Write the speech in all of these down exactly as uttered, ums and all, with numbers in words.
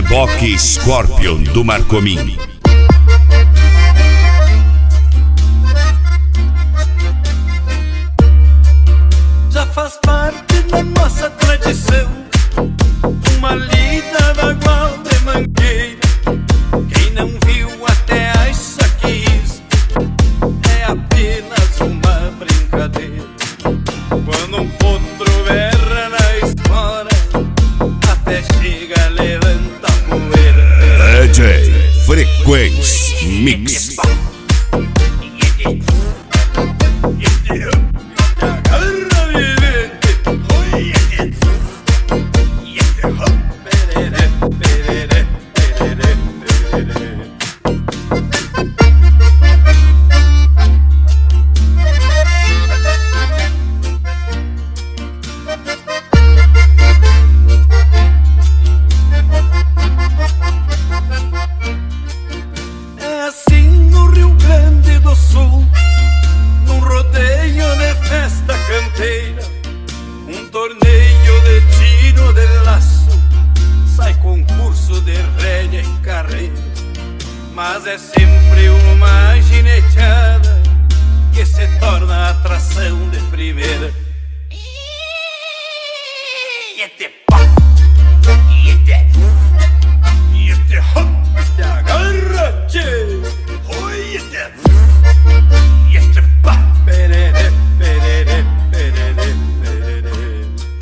Reboque Scorpion do Marcomini. Já faz parte da nossa tradição uma lida da igual de mangueira. Quem não viu até acha que isto é apenas uma brincadeira. Quando um potro berra na espora, até chega, levanta a poeira. D J Frequency Mix. Mas é sempre uma gineteada que se torna a atração de primeira. E até pá, e até, e até hop, te agarra, tchê, oi, até, e até pá, perere, perere, perere, perere.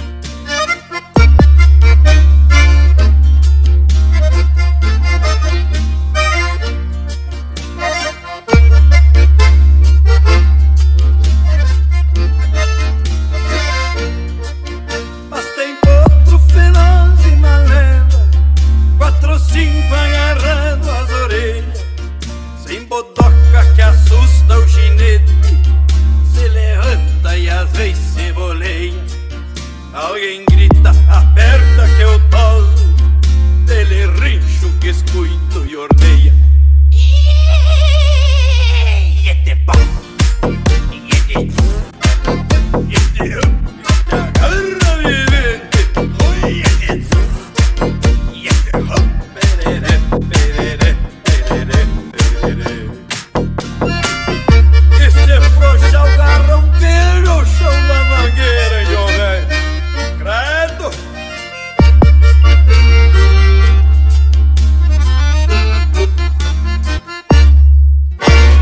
Agarrando as orelhas, sem bodoca que assusta o ginete, se levanta e às vezes se boleia. Alguém grita, aperta que eu toso, dele rincho que escuito e ordeia. E até pá, e até, e até.